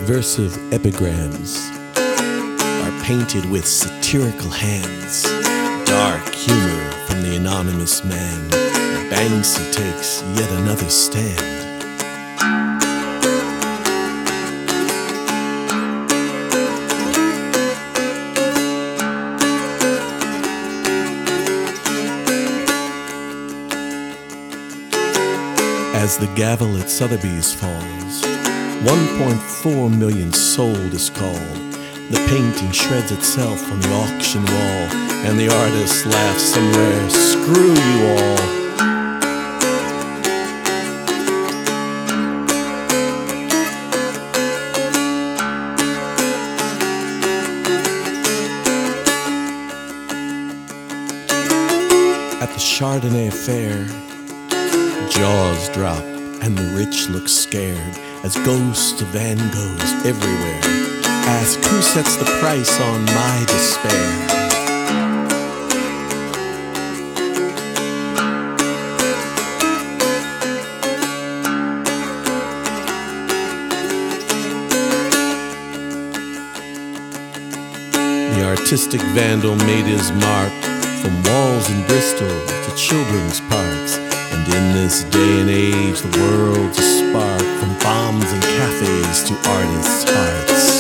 subversive epigrams are painted with satirical hands. Dark humor from the anonymous man. Banksy takes yet another stand. As the gavel at Sotheby's falls, 1.4 million sold is called. The painting shreds itself on the auction wall, and the artist laughs somewhere, screw you all. At the Chardonnay Fair, jaws drop and the rich look scared as ghosts of Van Goghs everywhere ask who sets the price on my despair. The artistic vandal made his mark from walls in Bristol to children's parks. And in this day and age, the world's a spark from bombs and cafes to artists' hearts.